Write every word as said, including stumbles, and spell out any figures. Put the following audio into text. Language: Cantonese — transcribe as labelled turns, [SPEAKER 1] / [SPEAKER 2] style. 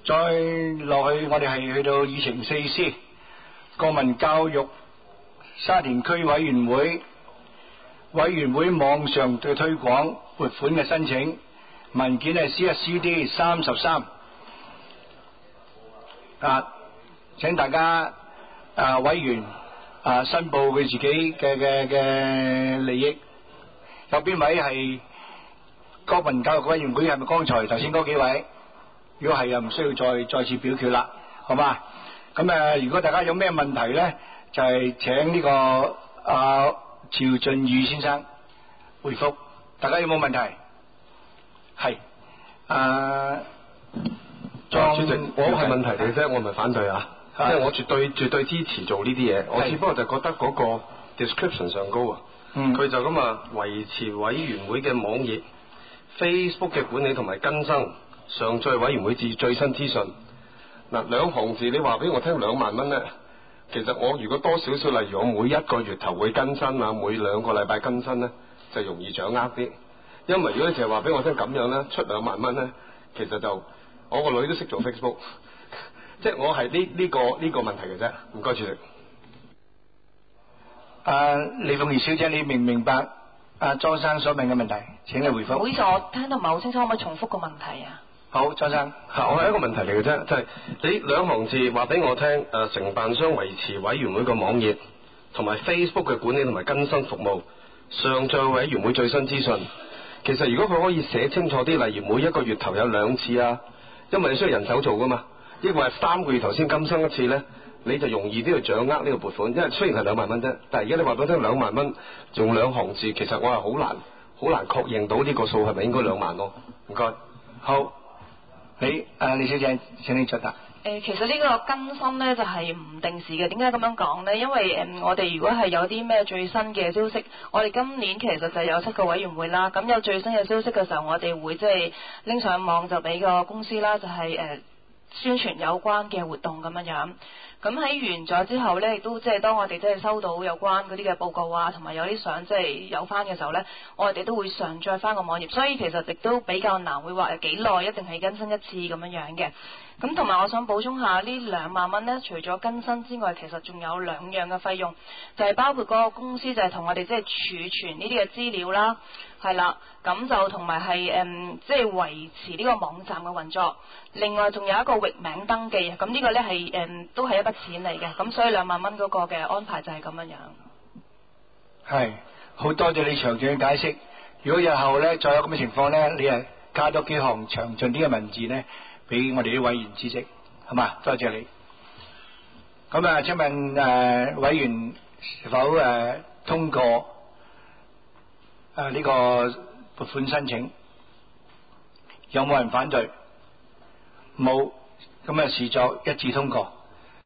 [SPEAKER 1] 再落去，我哋係去到議程四 C， 國民教育沙田區委員會委員會網上嘅推廣撥款嘅申請文件係 C 一 C D 三十三啊，請大家啊委員啊申報佢自己嘅嘅嘅利益。有邊位係國民教育委員會？係咪剛才頭先嗰幾位？如果係啊，唔需要再再次表決啦，好嘛？咁誒，如果大家有咩問題咧，就係、是、請呢、這個啊趙俊宇先生回覆。大家有冇問題？係啊，莊
[SPEAKER 2] 主席，我係問題嚟啫，我唔係反對啊，即係我絕對絕對支持做呢啲嘢，我只不過就覺得嗰個 description 上高啊，佢、嗯、就咁啊維持委員會嘅網頁 Facebook 嘅管理同埋更新。上載委員會至最新資訊嗱，兩行字你話俾我聽兩萬蚊咧，其實我如果多少少，例如我每一個月頭會更新啊，每兩個禮拜更新咧，就容易掌握啲。因為如果你淨係話俾我聽咁樣咧，出兩萬蚊咧，其實就我個女都識做 Facebook， 即係我係呢呢個呢、呢個問題嘅啫。唔該主席。
[SPEAKER 1] 啊，李鳳儀小姐，你明唔明白阿莊生所問嘅問題？請你回覆。
[SPEAKER 3] 唔好意思，我聽到唔係好清楚，可唔可以重複個問題啊？
[SPEAKER 1] 好，莊生，
[SPEAKER 2] 我係一個問題嚟嘅啫，就係、是、你兩行字話俾我聽，誒、呃，承辦商維持委員會個網頁同埋 Facebook 嘅管理同埋更新服務，上載委員會最新資訊。其實如果佢可以寫清楚啲，例如每一個月頭有兩次啊，因為你需要人手做噶嘛，抑或係三個月頭先更新一次呢，你就容易啲去掌握呢個撥款。因為雖然係兩萬蚊啫，但係而家你話俾我聽兩萬蚊用兩行字，其實我係好難好難確認到呢個數係咪應該兩萬咯。唔該。
[SPEAKER 1] 好。你啊，李小姐，請你作答。
[SPEAKER 3] 誒，其實呢個更新呢就係唔定時嘅。點解咁樣講呢？因為誒，我哋如果係有啲咩最新嘅消息，我哋今年其實就有七個委員會啦。咁有最新嘅消息嘅時候，我哋會即係拎上網就俾個公司啦，就係誒宣傳有關嘅活動咁樣樣。咁喺完咗之後呢，亦都即係當我哋即係收到有關嗰啲嘅報告啊，同埋有啲相即係有翻嘅時候呢，我哋都會上載翻個網頁，所以其實亦都比較難會話幾耐一定係更新一次咁樣樣嘅。咁同埋我想補充下呢兩萬蚊呢，除咗更新之外，其實仲有兩樣嘅費用，就係、是、包括嗰個公司就係同我哋即係儲存呢啲嘅資料啦，係啦，咁就同埋係誒即係維持呢個網站嘅運作。另外仲有一個域名登記，咁呢個呢係誒都係一筆錢嚟嘅，咁所以兩萬蚊嗰個嘅安排就係咁樣樣。
[SPEAKER 1] 係，好多謝你詳盡嘅解釋。如果日後呢再有咁嘅情況呢，你係加多幾行詳盡啲嘅文字呢，俾我哋啲委員知識，好嘛？多謝你。咁啊，請問誒、呃、委員是否誒、呃、通過誒呢、呃這個撥款申請？有冇人反對？冇，咁啊視作一致通過。